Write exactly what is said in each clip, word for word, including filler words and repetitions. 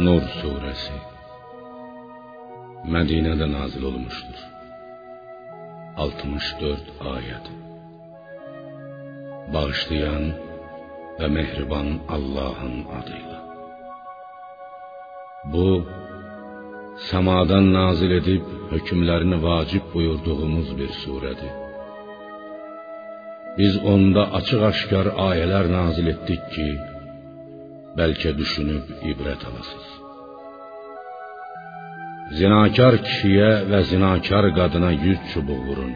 Nur suresi Medine'de nazil olmuştur. altmış dört ayet. Bağışlayan ve mehriban Allah'ın adıyla. Bu, semadan nazil edip hükümlerini vacip buyurduğumuz bir suredir. Biz onda açık aşkar ayeler nazil ettik ki, belki düşünüp ibret alasınız. Zinakar kişiye ve zinakar kadına yüz çubuğu vurun.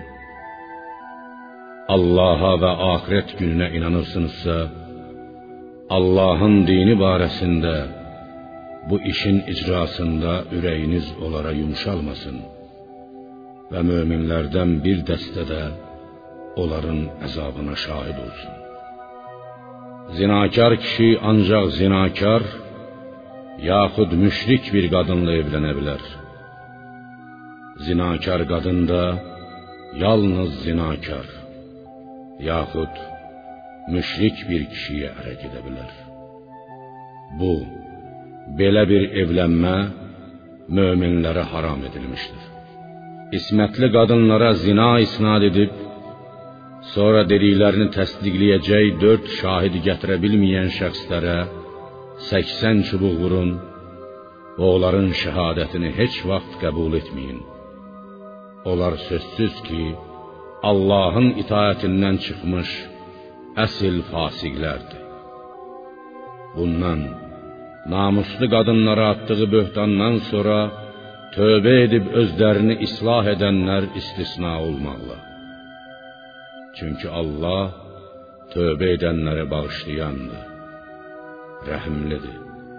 Allah'a ve ahiret gününe inanırsınızsa, Allah'ın dini baresinde bu işin icrasında ürəyiniz onlara yumuşalmasın ve müminlerden bir dəstə də onların əzabına şahid olsun. Zinakar kişi ancak zinakar yaxud müşrik bir kadınla evlenebilir. Zinakar kadın da yalnız zinakar yaxud müşrik bir kişiye ərə gedə bilər. Bu, belə bir evlenme müminlere haram edilmiştir. İsmetli kadınlara zina isnad edip, sonra dediklerini təsdiqləyəcək dört şahidi gətirə bilməyən şəxslərə səksən çubuq vurun və onların şəhadətini heç vaxt qəbul etməyin. Onlar sözsüz ki, Allah'ın itaətindən çıxmış əsil fasiqlərdir. Bundan, namuslu qadınlara atdığı böhtandan sonra tövbə edib özlərini islah edənlər istisna olmaqla. Çünkü Allah tövbə edənləri bağışlayandır, rəhimlidir.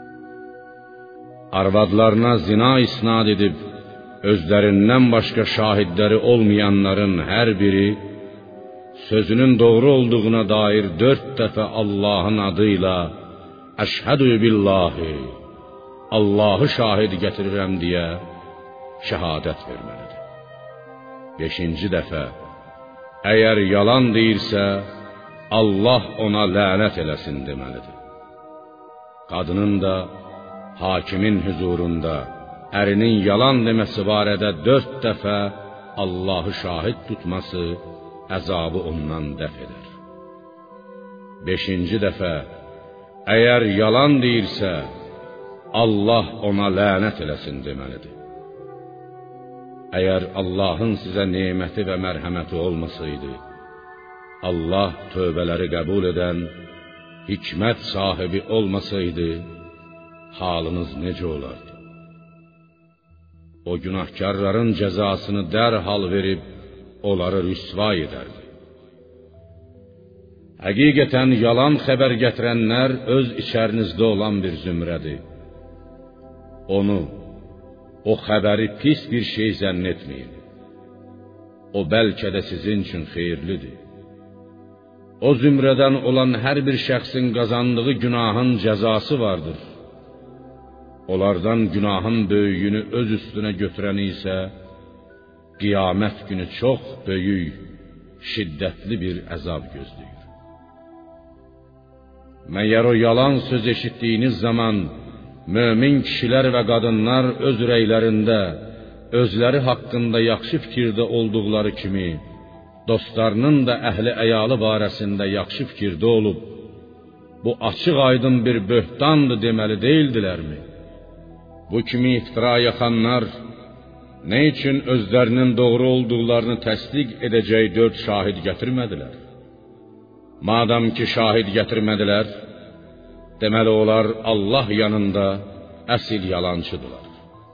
Arvadlarına zina isnad edib, özlərindən başqa şahidləri olmayanların hər biri, sözünün doğru olduğuna dair dört dəfə Allah'ın adıyla, əşhədü billahi, Allah'ı şahid gətirirəm deyə şəhadət verməlidir. Beşinci dəfə, eğer yalan deyirsə, Allah ona lənət eləsin deməlidir. Qadının da hakimin huzurunda ərinin yalan deməsi barədə dörd dəfə Allah'ı şahid tutması əzabı ondan dəf edər. Beşinci dəfə, eğer yalan deyirsə, Allah ona lənət eləsin deməlidir. Eğer Allah'ın size nimeti ve merhameti olmasaydı, Allah tövbeleri kabul eden, hikmet sahibi olmasaydı, halınız nece olardı? O günahkarların cezasını derhal verip, onları rüsva ederdi. Həqiqətən yalan xəbər gətirənlər öz içərinizdə olan bir zümrədir. Onu, o xəbəri pis bir şey zənn etməyin. O bəlkə də sizin üçün xeyirlidir. O zümrədən olan hər bir şəxsin qazandığı günahın cəzası vardır. Onlardan günahın böyüyünü öz üstünə götürəni isə qiyamət günü çox böyük, şiddətli bir əzab gözləyir. Məyər o yalan söz eşitdiyiniz zaman mömin kişilər və qadınlar öz ürəklərində özləri haqqında yaxşı fikirdə olduqları kimi, dostlarının da əhli əyalı barəsində yaxşı fikirdə olub, bu açıq aydın bir böhtandır deməli deyildilərmi? Bu kimi iftira yaxanlar nə üçün özlərinin doğru olduqlarını təsdiq edəcək dörd şahid gətirmədilər? Madam ki şahid gətirmədilər, deməli onlar Allah yanında əsil yalancıdırlar.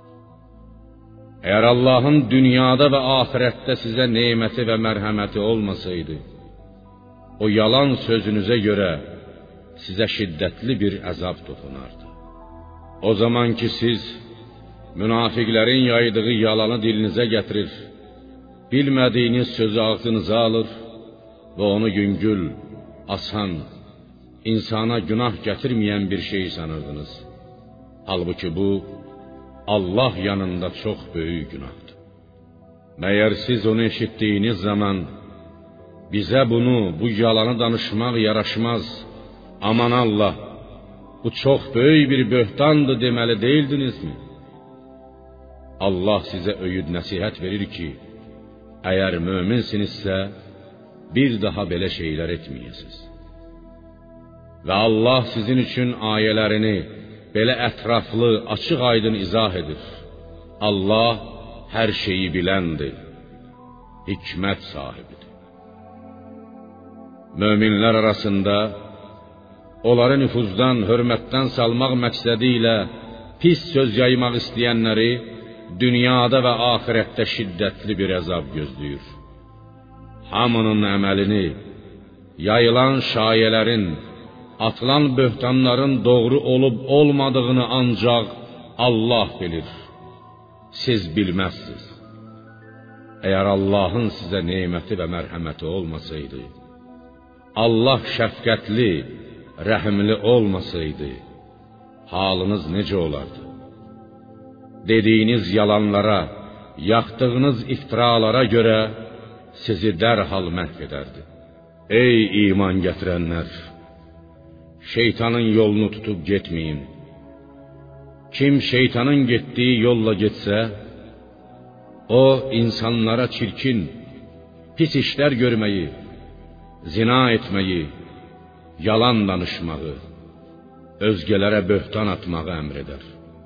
Eğer Allah'ın dünyada ve ahirette size nimeti ve merhameti olmasaydı, o yalan sözünüze göre size şiddetli bir azap dokunardı. O zaman ki siz münafiklerin yaydığı yalanı dilinize getirir, bilmediğiniz sözü ağzınıza alır ve onu güngül, asan, insana günah getirmeyen bir şey sanırdınız. Halbuki bu Allah yanında çok büyük günahdır. Meğer siz onu eşittiğiniz zaman bize bunu, bu yalanı danışmak yaraşmaz. Aman Allah, bu çox böyük bir böhtandır deməli deyildinizmi? Allah sizə öyüd nəsihət verir ki, əgər möminsinizsə, bir daha belə şeylər etməyəsiniz. Və Allah sizin üçün ayələrini belə ətraflı, açıq aydın izah edir. Allah hər şeyi biləndir, hikmət sahibidir. Möminlər arasında onları nüfuzdan, hörmətdən salmaq məqsədi ilə pis söz yaymaq istəyənləri dünyada və axirətdə şiddətli bir əzab gözləyir. Hamının əməlini, yayılan şayələrin, atılan böhtanların doğru olub olmadığını ancaq Allah bilir. Siz bilməzsiniz. Əgər Allahın sizə neməti və mərhəməti olmasaydı, Allah şəfqətli, rəhimli olmasaydı, halınız necə olardı? Dediyiniz yalanlara, yaxdığınız iftiralara görə sizi dərhal məhv edərdi. Ey iman gətirənlər! Şeytanın yolunu tutub getməyin. Kim şeytanın getdiyi yolla getsə, o insanlara çirkin, pis işlər görməyi, zina etməyi, yalan danışmağı, özgələrə böhtan atmağı əmr edər.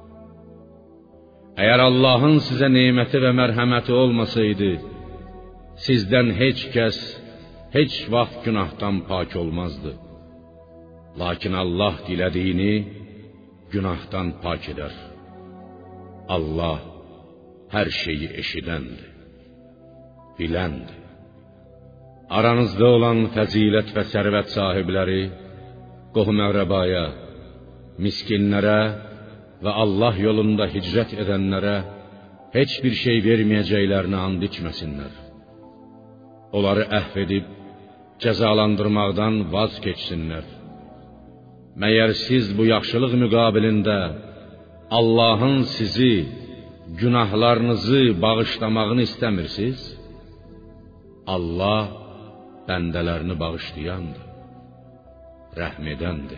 Əgər Allahın sizə neməti və mərhəməti olmasaydı, sizdən heç kəs, heç vaxt günahdan pak olmazdı. Lakin Allah dilədiyini günahdan pak edər. Allah hər şeyi eşidəndir, biləndir. Aranızda olan fəzilət və sərvət sahibləri, qohum-əqrəbaya, miskinlərə və Allah yolunda hicrət edənlərə heç bir şey verməyəcəklərini and içməsinlər. Onları əhv edib cəzalandırmaqdan vaz keçsinlər. Məyər siz bu yaxşılıq müqabilində Allahın sizi, günahlarınızı bağışlamağını istəmirsiniz? Allah bəndələrini bağışlayandır, rəhm edəndir.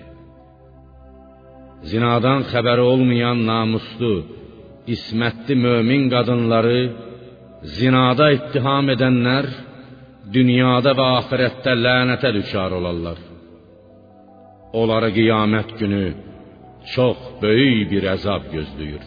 Zinadan xəbəri olmayan namuslu, ismətli mömin qadınları zinada ittiham edənlər dünyada və axirətdə lənətə düçar olarlar. Onları qiyamət günü çox böyük bir əzab gözləyir.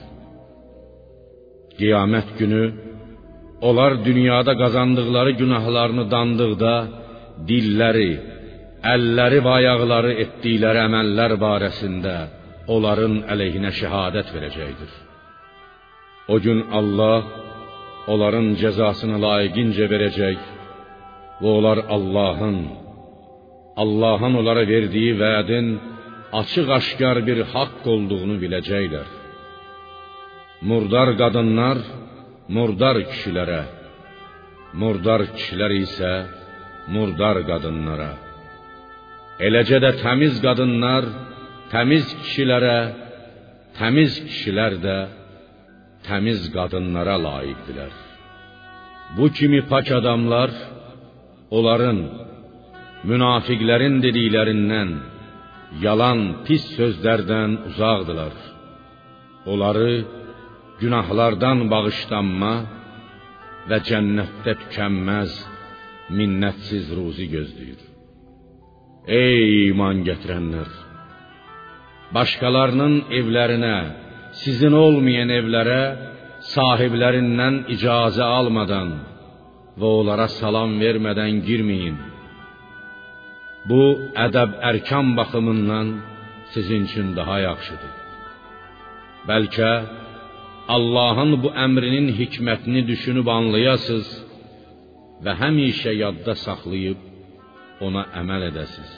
Qiyamət günü onlar dünyada qazandıqları günahlarını dandıqda dilləri, əlləri və ayaqları etdikləri əməllər barəsində onların əleyhinə şəhadət verəcəkdir. O gün Allah onların cəzasını layiqincə verəcək və onlar Allahın, Allahın onlara verdiyi vədin açıq-aşkar bir haqq olduğunu biləcəklər. Murdar qadınlar murdar kişilərə, murdar kişilər isə murdar qadınlara, eləcə də təmiz qadınlar təmiz kişilərə, təmiz kişilər də təmiz qadınlara layiqdilər. Bu kimi pak adamlar onların, münafiqlərin dediklərindən, yalan, pis sözlərdən uzaqdılar. Onları günahlardan bağışlanma və cənnətdə tükənməz, minnətsiz ruzi gözləyir. Ey iman gətirənlər! Başqalarının evlərinə, sizin olmayan evlərə sahiblərindən icazə almadan və onlara salam vermədən girməyin. Bu, ədəb-ərkan baxımından sizin üçün daha yaxşıdır. Bəlkə Allahın bu əmrinin hikmətini düşünüb anlayasınız və həmişə yadda saxlayıb ona əməl edəsiniz.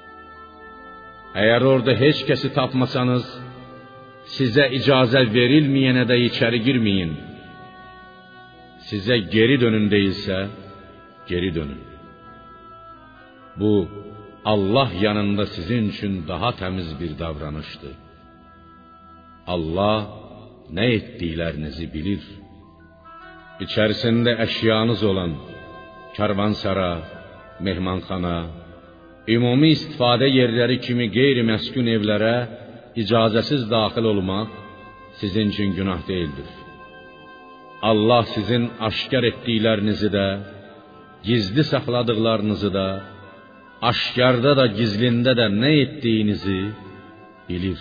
Əgər orada heç kəsi tapmasanız, sizə icazə verilməyənə də içəri girməyin. Sizə geri dönün deyilsə, geri dönün. Bu, Allah yanında sizin üçün daha təmiz bir davranışdır. Allah nə etdiklərinizi bilir. İçərisində əşyanız olan karvansara, mehmanxana, ümumi istifadə yerləri kimi qeyri-məskun evlərə icazəsiz daxil olmaq sizin üçün günah deyildir. Allah sizin aşkar etdiklərinizi də, gizli saxladıqlarınızı da, aşkarda da, gizlində də nə etdiyinizi bilir.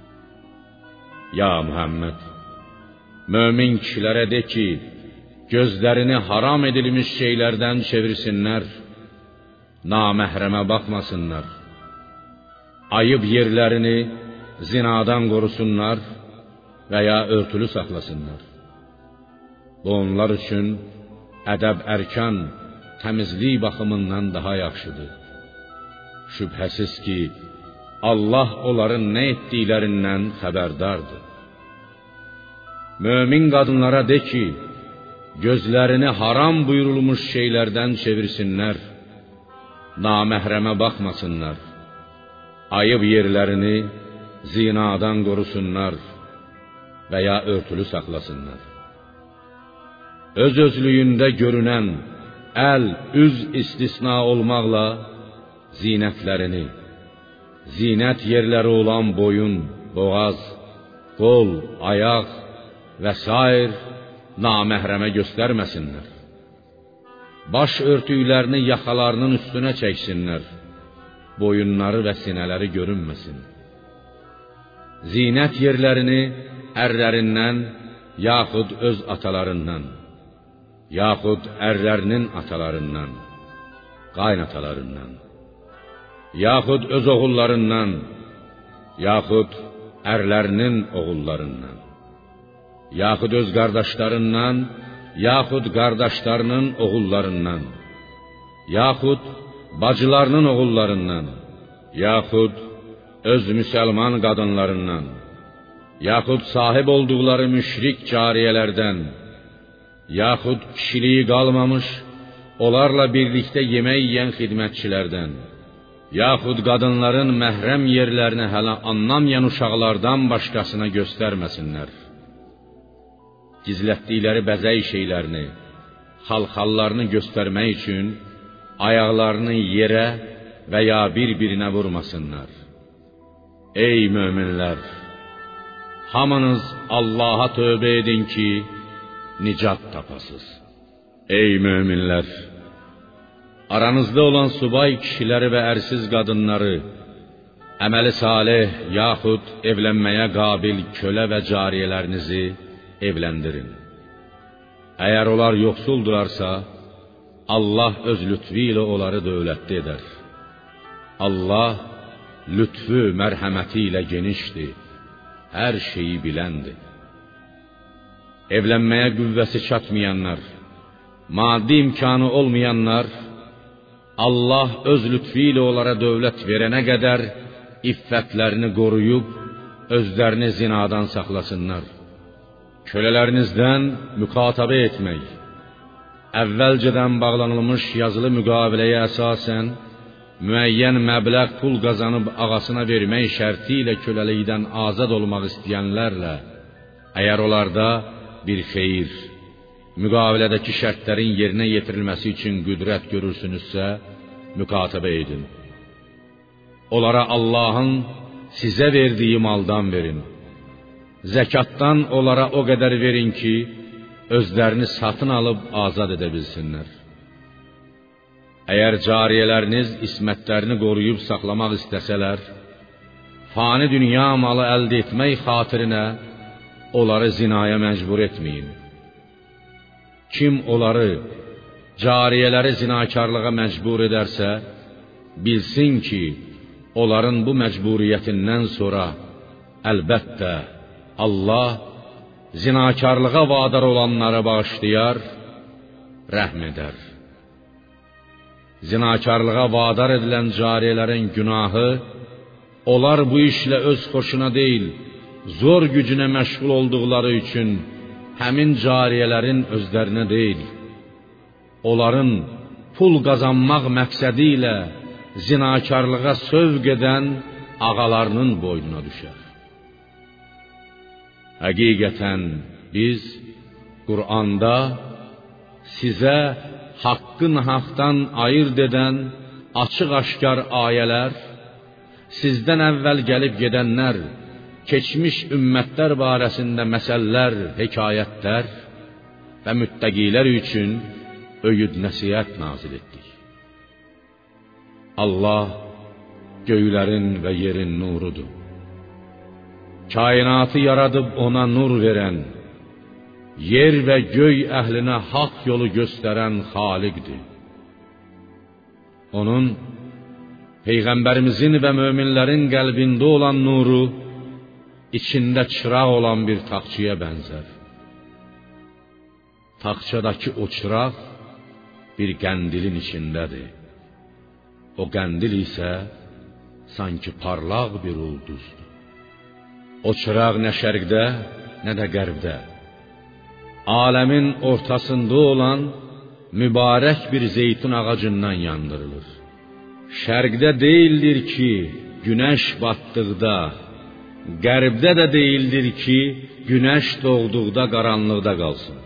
Ya Muhammed, mömin kişilərə de ki, gözlərini haram edilmiş şeylərdən çevirsinlər, naməhrəmə baxmasınlar, ayıb yerlərini zinadan qorusunlar və ya örtülü saxlasınlar. Bu onlar üçün ədəb ərkan, təmizlik baxımından daha yaxşıdır. Şübhəsiz ki, Allah onların nə etdiklərindən xəbərdardır. Mömin qadınlara de ki, gözlərini haram buyurulmuş şeylərdən çevirsinlər, naməhrəmə baxmasınlar, ayıb yerlərini zinadan qorusunlar və ya örtülü saxlasınlar. Öz-özlüyündə görünən əl, üz istisna olmaqla zinətlərini, zinət yerləri olan boyun, boğaz, qol, ayaq və sair naməhrəmə göstərməsinlər. Baş örtüklərini yaxalarının üstünə çəksinlər, boyunları və sinələri görünməsin. Zinət yerlərini ərlərindən yaxud öz atalarından, yaxud ərlərinin atalarından, qaynatalarından, yaxud öz oğullarından, yaxud ərlərinin oğullarından, yaxud öz qardaşlarından, yaxud qardaşlarının oğullarından, yaxud bacılarının oğullarından, yaxud öz müsəlman qadınlarından, yaxud sahib olduqları müşrik cariyələrdən, yaxud kişiliyi qalmamış, onlarla birlikdə yemək yeyən xidmətçilərdən, yaxud qadınların məhrəm yerlərini hələ anlamayan uşaqlardan başqasına göstərməsinlər. Gizlətdikləri bəzək şeylərini, xalxallarını göstərmək üçün ayaqlarını yerə və ya bir-birinə vurmasınlar. Ey möminlər! Hamınız Allaha tövbə edin ki, nicat tapasız. Ey möminlər! Aranızda olan subay kişiləri və ərsiz qadınları, əməli salih yaxud evlənməyə qabil kölə və cariyələrinizi evləndirin. Əgər onlar yoxsuldurarsa, Allah öz lütfü ilə onları dövlətli edər. Allah lütfü, mərhəməti ilə genişdir, hər şeyi biləndir. Evlənməyə qüvvəsi çatmayanlar, maddi imkanı olmayanlar, Allah öz lütfü ilə onlara dövlət verənə qədər iffətlərini qoruyub, özlərini zinadan saxlasınlar. Kölələrinizdən mükatabə etmək, əvvəlcədən bağlanılmış yazılı müqaviləyə əsasən, müəyyən məbləğ pul qazanıb ağasına vermək şərti ilə köləlikdən azad olmaq istəyənlərlə, əgər onlarda bir xeyir, müqavilədəki şərtlərin yerinə yetirilməsi üçün qüdrət görürsünüzsə, mükatabə edin. Onlara Allahın sizə verdiyi maldan verin. Zəkatdan onlara o qədər verin ki, özlərini satın alıb azad edə bilsinlər. Əgər cariyələriniz ismətlərini qoruyub saxlamaq istəsələr, fani dünya malı əldə etmək xatirinə onları zinaya məcbur etməyin. Kim onları, cariyələri zinakarlığa məcbur edərsə, bilsin ki, onların bu məcburiyyətindən sonra əlbəttə Allah zinakarlığa vadar olanları bağışlayar, rəhm edər. Zinakarlığa vadar edilən cariyələrin günahı, onlar bu işlə öz xoşuna deyil, zor gücünə məşğul olduqları üçün həmin cariyələrin özlərinə deyil, onların pul qazanmaq məqsədi ilə zinakarlığa sövq edən ağalarının boynuna düşər. Həqiqətən biz Qur'anda sizə haqqı nahaqdan ayırt edən açıq-aşkar ayələr, sizdən əvvəl gəlib gedənlər keçmiş ümmətlər barəsində məsəllər, hekayətlər və müttəqilər üçün öyüd nəsihət nazil etdik. Allah göylərin və yerin nurudur. Kainatı yaradıb ona nur verən, yer və göy əhlinə haqq yolu göstərən Xaliqdir. Onun Peyğəmbərimizin və möminlərin qəlbində olan nuru içində çıraq olan bir taxçıya bənzər. Taxçadakı o çıraq bir qəndilin içindədir. O qəndil isə sanki parlaq bir ulduzdur. O çıraq nə şərqdə, nə də qərbdə, aləmin ortasında olan mübarək bir zeytun ağacından yandırılır. Şərqdə deyildir ki, günəş batdıqda, qərbdə də deyildir ki, günəş doğduqda qaranlıqda qalsın.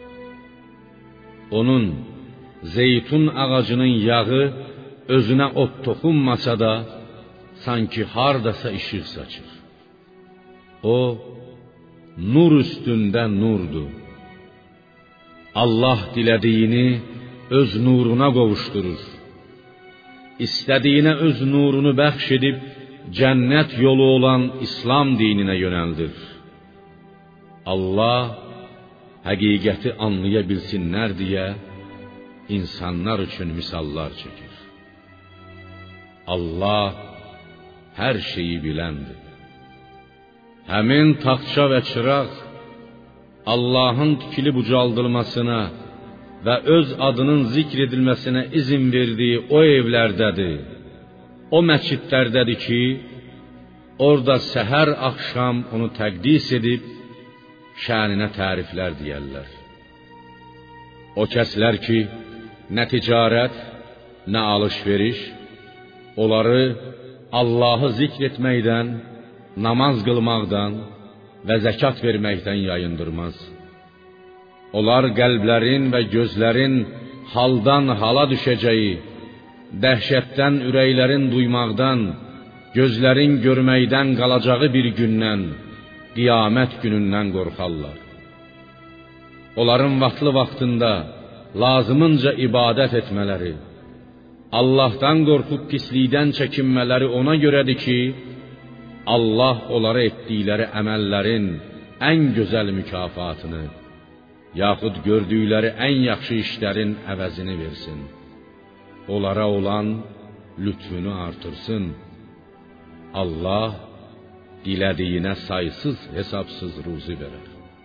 Onun zeytun ağacının yağı özünə ot toxunmasa da, sanki hardasa işıq saçır. O, nur üstündə nurdur. Allah dilədiyini öz nuruna qovuşdurur. İstədiyinə öz nurunu bəxş edib, cənnət yolu olan İslam dininə yönəldir. Allah, həqiqəti anlaya bilsinlər deyə, insanlar üçün misallar çəkir. Allah, hər şeyi biləndir. Həmin taxça və çıraq, Allahın tikilib ucaldılmasına və öz adının zikr edilməsinə izin verdiyi o evlərdədir, o məscidlərdədir ki, orada səhər axşam onu təqdis edib, şəninə təriflər deyərlər. O kəslər ki, nə ticarət, nə alış-veriş, onları Allahı zikr etməkdən, namaz qılmaqdan və zəkat verməkdən yayındırmaz. Onlar qəlblərin və gözlərin haldan hala düşəcəyi, dəhşətdən ürəklərin duymaqdan, gözlərin görməkdən qalacağı bir gündən, qiyamət günündən qorxarlar. Onların vaxtlı vaxtında lazımınca ibadət etmələri, Allahdan qorxub pislikdən çəkinmələri ona görədir ki, Allah onlara etdikləri əməllərin ən gözəl mükafatını, yaxud gördükləri ən yaxşı işlərin əvəzini versin. Onlara olan lütfünü artırsın. Allah dilədiyinə saysız hesabsız ruzi verər.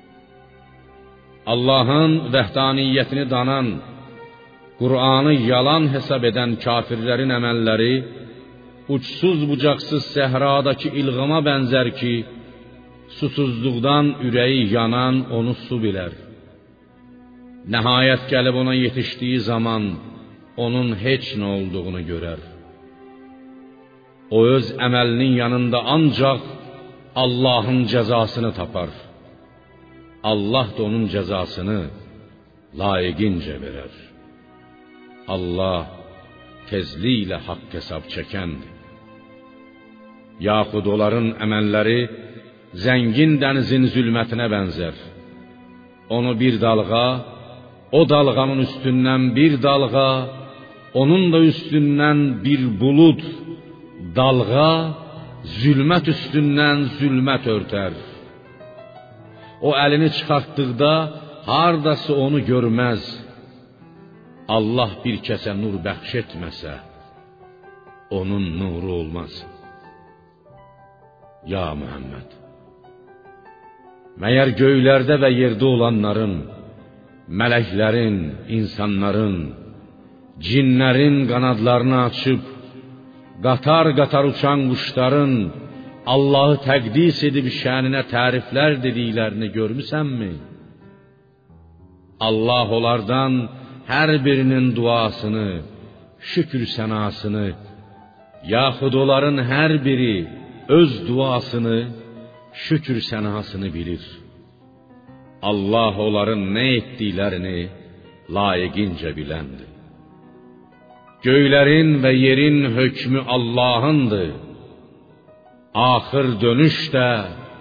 Allahın vəhdaniyyətini danan, Qur'anı yalan hesab edən kafirlərin əməlləri uçsuz bucaqsız səhradakı ilğama bənzər ki, susuzluqdan ürəyi yanan onu su bilər. Nəhayət gəlib ona yetişdiyi zaman onun heç nə olduğunu görər. O öz əməlinin yanında ancaq Allahın cəzasını tapar. Allah da onun cəzasını layiqincə verər. Allah tezliklə haqq hesab çəkəndir. Yaxud onların əməlləri zəngin dənizin zülmətinə bənzər. Onu bir dalğa, o dalğanın üstündən bir dalğa, onun da üstündən bir bulud, dalğa, zülmət üstündən zülmət örtər. O əlini çıxartdıqda hardası onu görməz. Allah bir kəsə nur bəxş etməsə, onun nuru olmaz. Ya Muhammed, məyər göylərdə və yerdə olanların, mələklərin, insanların, cinlərin qanadlarını açıb, qatar-qatar uçan quşların Allahı təqdis edib şəninə təriflər dediklərini görmüsənmi? Allah onlardan hər birinin duasını, şükür sənasını, yaxud onların hər biri öz duasını, şükür sənasını bilir. Allah onların nə etdiklərini layiqincə biləndir. Göylərin və yerin hökmü Allahındır. Axır dönüş də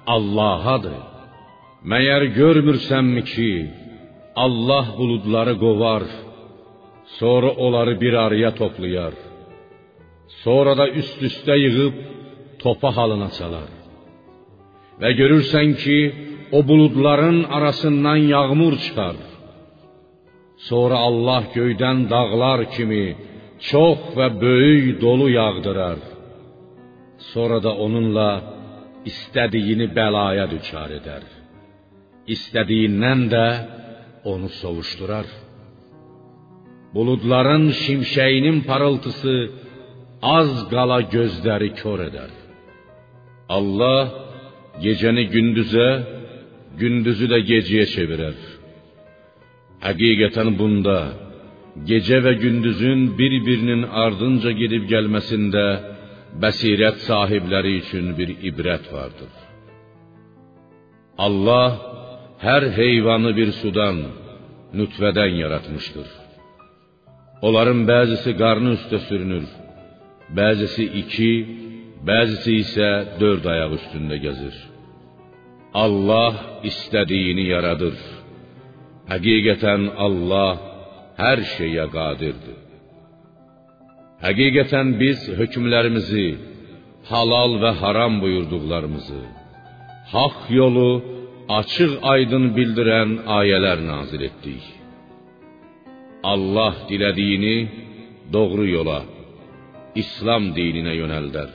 Allahadır. Məyər görmürsənmi ki, Allah buludları qovar, sonra onları bir araya toplayar, sonra da üst-üstə yığıb topa halına çalar. Və görürsən ki, o buludların arasından yağmur çıxar. Sonra Allah göydən dağlar kimi çox və böyük dolu yağdırar. Sonra da onunla istədiyini bəlaya düçar edər. İstədiyindən də onu sovuşdurar. Buludların şimşəyinin parıltısı az qala gözləri kör edər. Allah gecəni gündüzə, gündüzü də gecəyə çevirər. Həqiqətən bunda gecə və gündüzün bir-birinin ardınca gedib gəlməsində bəsirət sahibləri üçün bir ibrət vardır. Allah hər heyvanı bir sudan, nütfədən yaratmışdır. Onların bəzisi qarnı üstə sürünür, bəzisi iki, bəzisi isə dörd ayaq üstündə gəzir. Allah istədiyini yaradır. Həqiqətən Allah hər şeyə qadirdir. Həqiqətən biz hökmlərimizi, halal və haram buyurduqlarımızı, haqq yolu açıq aydın bildirən ayələr nazil etdik. Allah dilədiyini doğru yola, İslam dininə yönəldər.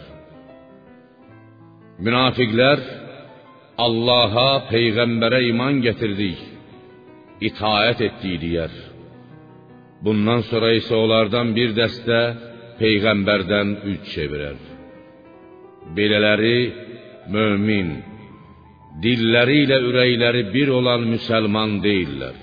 Münafiqlər Allaha, Peyğəmbərə iman gətirdik, itaət etdik deyər. Bundan sonra isə onlardan bir dəstə Peyğəmbərdən üç çevirər. Belələri mömin, dilləri ilə ürəkləri bir olan müsəlman deyillər.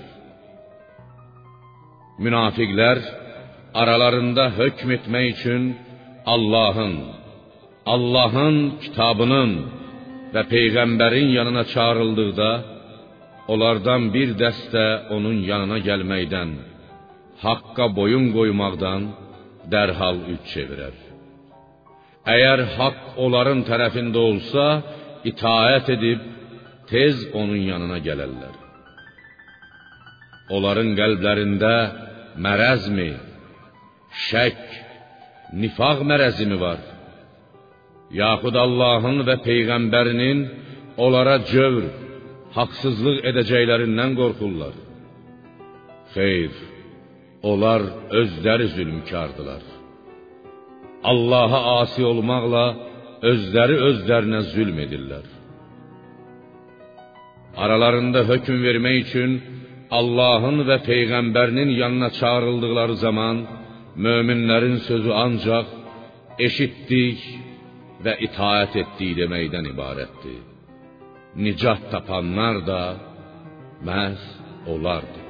Münafiqlər aralarında hökm etmək üçün Allahın, Allahın kitabının və Peyğəmbərin yanına çağrıldıqda, onlardan bir dəstə onun yanına gəlməkdən, haqqa boyun qoymaqdan dərhal üç çevirər. Əgər haqq onların tərəfində olsa, itaət edib tez onun yanına gələrlər. Onların qəlblərində mərəzmi, şək, nifaq mərəzimi var? Yaxud Allahın və Peyğəmbərinin onlara cövr, haqsızlıq edəcəklərindən qorxurlar. Xeyr, onlar özləri zülmkardılar. Allaha asi olmaqla özləri özlərinə zülm edirlər. Aralarında hökm vermək üçün Allahın və Peyğəmbərinin yanına çağrıldıqları zaman möminlərin sözü ancaq eşitdik və itaət etdik deməkdən ibarətdir. Nicat tapanlar da məhz onlardır.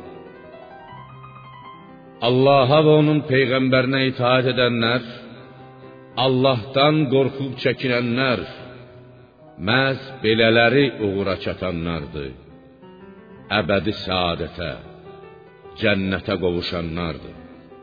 Allaha və onun Peyğəmbərinə itaət edənlər, Allahdan qorxub çəkinənlər, məhz belələri uğura çatanlardır. Əbədi səadətə, cənnətə qovuşanlardır.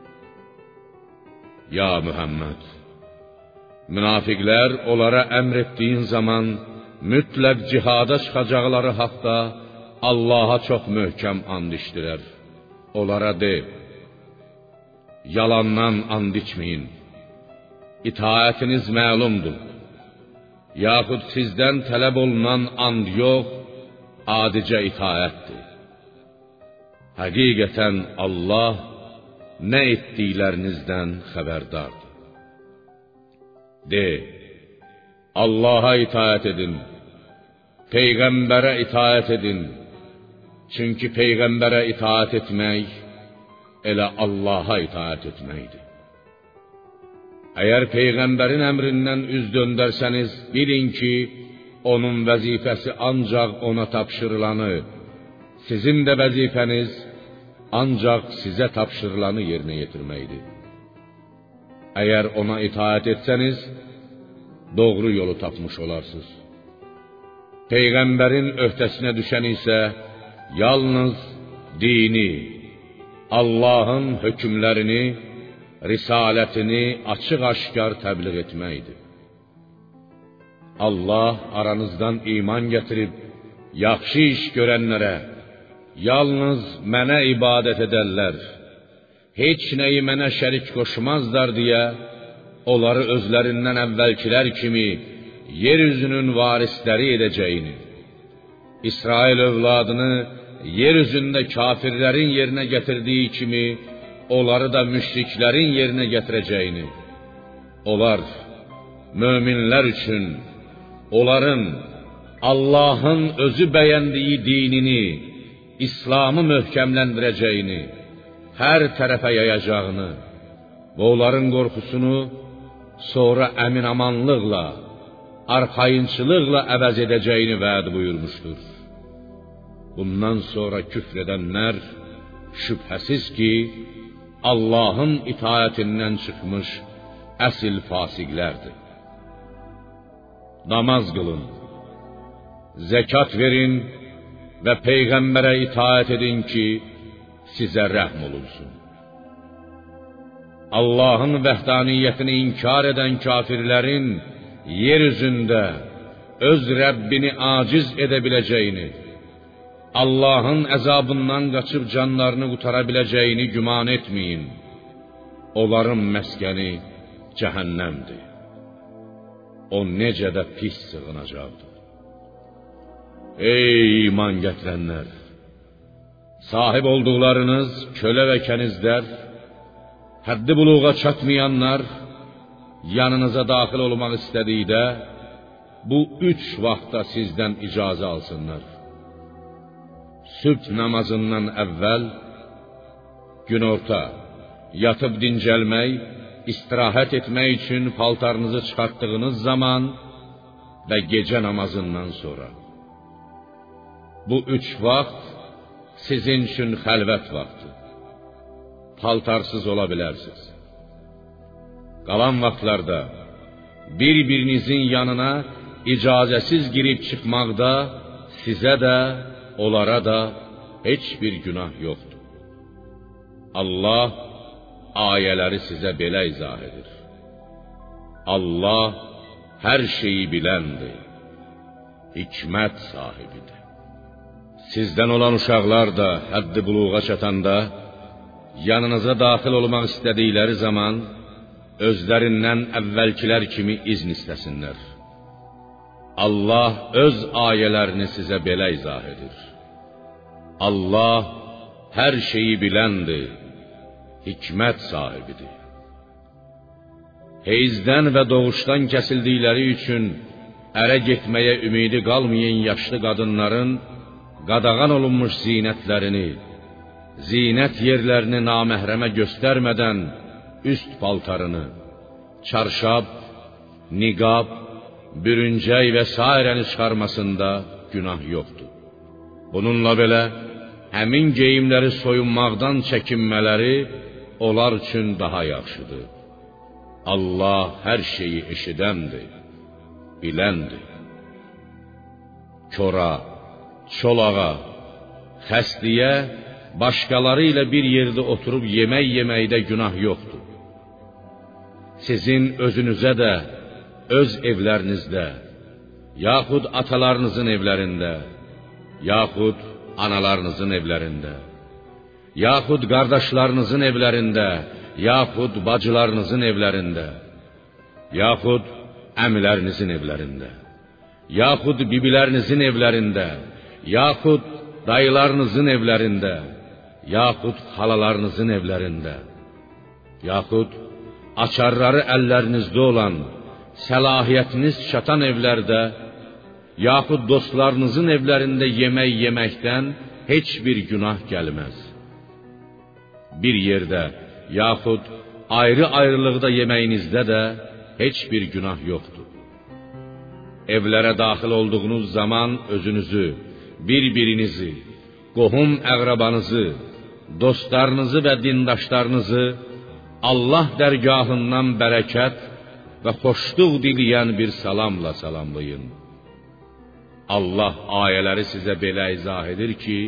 Ya Muhammed, münafiqlər onlara əmr etdiyin zaman mütləq cihada çıxacaqları haqda Allaha çox möhkəm and içdilər. Onlara de, yalandan and içməyin, itaətiniz məlumdur. Yaxud sizdən tələb olunan and yox, adicə itaətdir. Həqiqətən Allah nə etdiklərinizdən xəbərdardır. De, Allaha itaət edin, Peyğəmbərə itaət edin. Çünki Peyğəmbərə itaət etmək, elə Allaha itaət etməkdir. Əgər Peyğəmbərin əmrindən üz döndərsəniz, bilin ki, onun vəzifəsi ancaq ona tapşırılanı, sizin də vəzifəniz ancaq sizə tapşırılanı yerinə yetirməkdir. Əgər ona itaət etsəniz, doğru yolu tapmış olarsınız. Peyğəmbərin öhdəsinə düşən isə yalnız dini, Allahın hökmlərini, risalətini açıq-aşkar təbliğ etməkdir. Allah aranızdan iman gətirib yaxşı iş görənlərə yalnız mənə ibadət edərlər, heç nəyi mənə şərik qoşmazlar deyə onları özlərindən əvvəlkilər kimi yeryüzünün varisləri edəcəyini, İsrail övladını yeryüzündə kafirlərin yerinə gətirdiyi kimi onları da müşriklərin yerinə gətirəcəyini, onlar möminlər üçün onların Allahın özü bəyəndiyi dinini, İslamı möhkəmləndirəcəyini, hər tərəfə yayacağını və onların qorxusunu sonra əmin-amanlıqla, arxayınçılıqla əvəz edəcəyini vəd buyurmuşdur. Bundan sonra küfr edənlər şübhəsiz ki, Allahın itaətindən çıxmış əsil fasiqlərdir. Namaz qılın, zəkat verin və Peyğəmbərə itaət edin ki, sizə rəhm olunsun. Allahın vəhdaniyyətini inkar edən kafirlərin yeryüzündə öz Rəbbini aciz edə biləcəyini, Allahın əzabından qaçıb canlarını qutara biləcəyini güman etməyin. Onların məskəni cəhənnəmdir. O necə də pis sığınacaqdır. Ey iman gətirənlər! Sahib olduqlarınız kölə və kənizlər, həddi buluğa çatmayanlar yanınıza daxil olmaq istədikdə bu üç vaxtda sizdən icazə alsınlar. Sübh namazından əvvəl, günorta, yatıb dincəlmək, istirahət etmək üçün paltarınızı çıxartdığınız zaman və gecə namazından sonra. Bu üç vaxt sizin üçün xəlvət vaxtı. Paltarsız ola bilərsiniz. Qalan vaxtlarda bir-birinizin yanına icazəsiz girib çıxmaqda sizə də, onlara da heç bir günah yoxdur. Allah ayələri sizə belə izah edir. Allah hər şeyi biləndir, hikmət sahibidir. Sizdən olan uşaqlar da həddi buluğa çatanda, yanınıza daxil olmaq istədikləri zaman, özlərindən əvvəlkilər kimi izn istəsinlər. Allah öz ayələrini sizə belə izah edir. Allah hər şeyi biləndir, hikmət sahibidir. Heyzdən və doğuşdan kəsildikləri üçün ərə getməyə ümidi qalmayan yaşlı qadınların qadağan olunmuş zinətlərini, zinət yerlərini naməhrəmə göstərmədən üst paltarını, çarşab, niqab, bürüncək və sairəni çıxarmasında günah yoxdur. Bununla belə, həmin geyimləri soyunmaqdan çəkinmələri onlar üçün daha yaxşıdır. Allah hər şeyi eşidəndir, biləndir. Kora, çolağa, xəstliyə, başqaları ilə bir yerdə oturub yemək yeməkdə günah yoxdur. Sizin özünüzə də, öz evlərinizdə, yaxud atalarınızın evlərində, yaxud analarınızın evlərində, yaxud qardaşlarınızın evlərində, yaxud bacılarınızın evlərində, yaxud əmilərinizin evlərində, yaxud bibilərinizin evlərində, yaxud dayılarınızın evlərində, yaxud xalalarınızın evlərində, yaxud açarları əllərinizdə olan, səlahiyyətiniz çatan evlərdə, yaxud dostlarınızın evlərində yemək yeməkdən heç bir günah gəlməz. Bir yerdə, yaxud ayrı-ayrılıqda yeməyinizdə də heç bir günah yoxdur. Evlərə daxil olduğunuz zaman özünüzü, bir-birinizi, qohum əqrabanızı, dostlarınızı və dindaşlarınızı Allah dərgahından bərəkət və xoşluq diləyən bir salamla salamlayın. Allah ayələri sizə belə izah edir ki,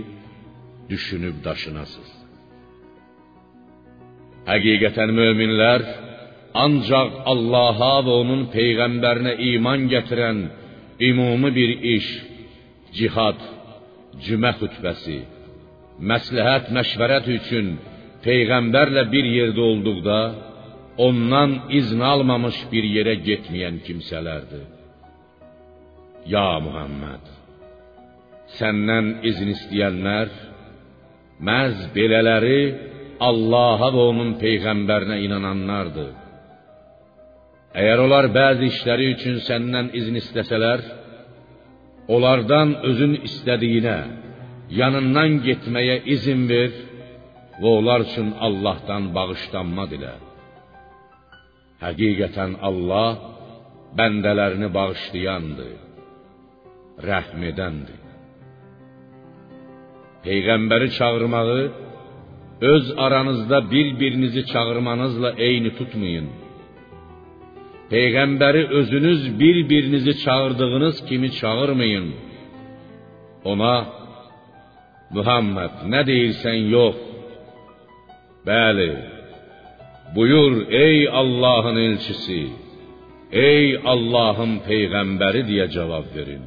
düşünüb daşınasınız. Həqiqətən möminlər ancaq Allaha və onun peyğəmbərinə iman gətirən ümumi bir iş, cihad, cümə xutbəsi, məsləhət, məşvərət üçün peyğəmbərlə bir yerdə olduqda ondan izn almamış bir yerə getməyən kimsələrdir. Ya Muhammed, səndən izin istəyənlər məhz belələri Allaha və onun peyğəmbərinə inananlardır. Əgər onlar bəzi işləri üçün səndən izin istəsələr, onlardan özün istədiyinə, yanından getməyə izin ver və onlar üçün Allahdan bağışlanma dilə. Həqiqətən Allah bəndələrini bağışlayandır, rəhm edəndir. Peyğəmbəri çağırmağı öz aranızda bir-birinizi çağırmanızla eyni tutmayın. Peyğəmbəri özünüz bir-birinizi çağırdığınız kimi çağırmayın. Ona, Muhammed, nə deyirsən yox. Bəli, buyur ey Allahın elçisi, ey Allahın peyğəmbəri deyə cavab verin.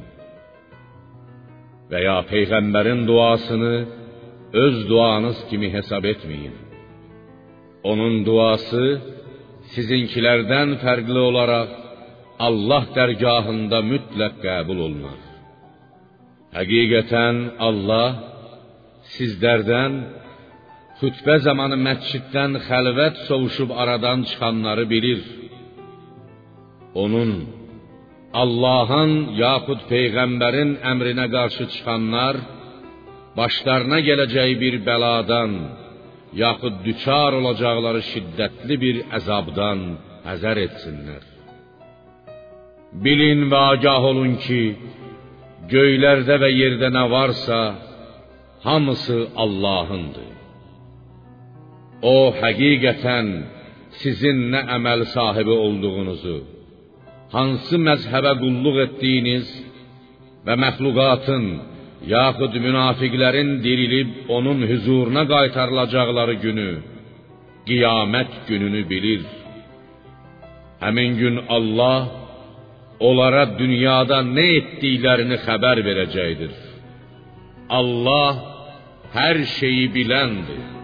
Və ya peyğəmbərin duasını öz duanız kimi hesab etməyin. Onun duası sizinkilərdən fərqli olaraq Allah dərgahında mütləq qəbul olunar. Həqiqətən Allah sizlərdən xütbə zamanı məsciddən xəlvət sovuşub aradan çıxanları bilir. Onun, Allahın yaxud peyğəmbərin əmrinə qarşı çıxanlar başlarına gələcək bir bəladan yaxud düçar olacaqları şiddətli bir əzabdan həzər etsinlər. Bilin və agah olun ki, göylərdə və yerdə nə varsa, hamısı Allahındır. O, həqiqətən sizin nə əməl sahibi olduğunuzu, hansı məzhəbə qulluq etdiyiniz və məxluqatın, yaxud münafiqlərin dirilib onun huzuruna qaytarılacaqları günü, qiyamət gününü bilir. Həmin gün Allah onlara dünyada nə etdiklərini xəbər verəcəkdir. Allah hər şeyi biləndir.